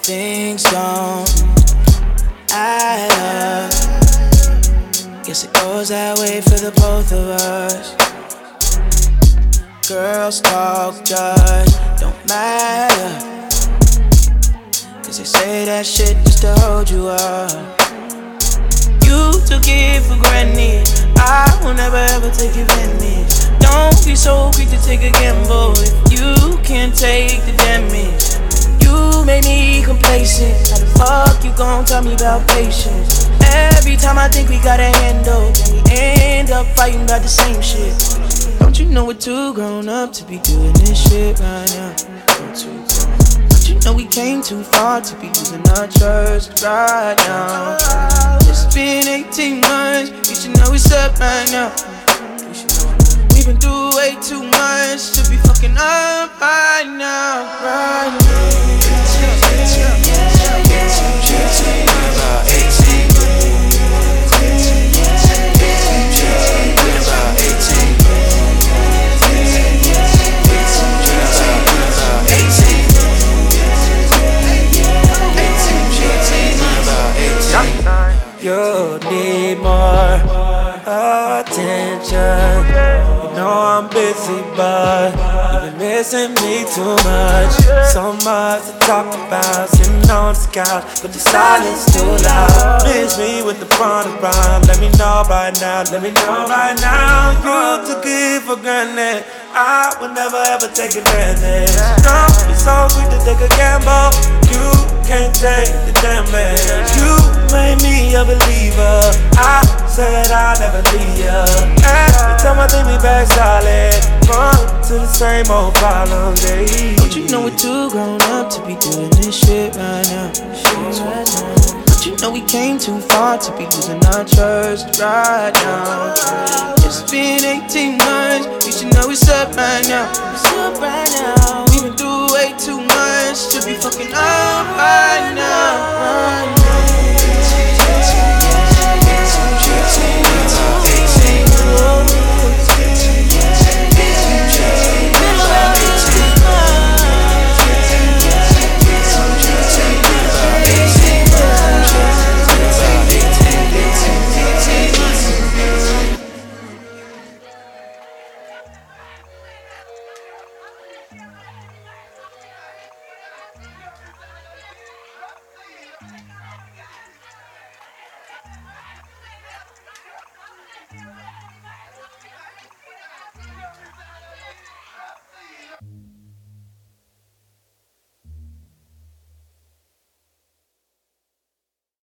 things don't add up. Guess it goes that way for the both of us. Girls talk just don't matter, 'cause they say that shit just to hold you up. You took it for granted, I will never ever take advantage. Don't be so quick to take a gamble if you can't take the damage. You made me complacent, how the fuck you gon' tell me about patience? Every time I think we got a handle, then we end up fighting about the same shit. Don't you know we're too grown up to be doing this shit right now? Don't you know we came too far to be losing our trust right now? It's been 18 months, you should know it's up right now. We've been through way too much to be fucking up right now, right now. You need more attention. You know I'm busy, but you've been missing me too much. So much to talk about, sitting on the couch, but the silence too loud. Miss me with the front of rhyme. Let me know right now, let me know right now. You took it for granted, I would never ever take advantage. No, you're so quick to take a gamble. You can't take the damage. You made me a believer, I said I'll never leave ya. Every time I think we back solid, run to the same old problems, yeah. Don't you know we're too grown up to be doing this shit right now? Don't you know we came too far to be losing our trust right now? It's been 18 months, you should know it's up right now. It's up right now. We've been through way too much to be fucking up right now.